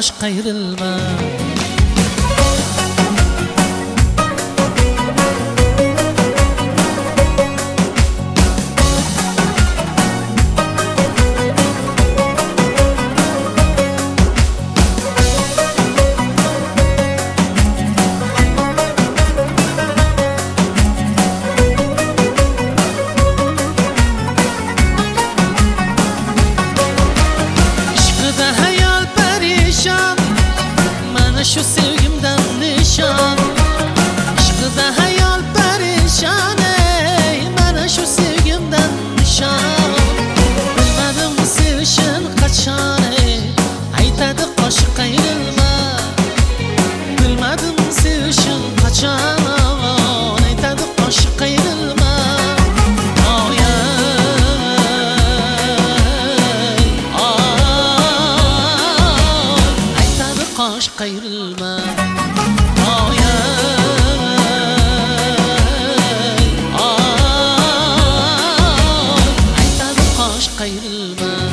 qosh qayrilma. Şu sevgimden nişan, aşkıda hayal perişan, ey bana şu sevgimden nişan. Bilmedim sevişin kaçan, ey aytadı qosh qayrilma. Bilmedim sevişin kaçan, aytadı qosh qayrilma. Oy aytadı qosh qayrilma. Aytadı qosh qayrilma.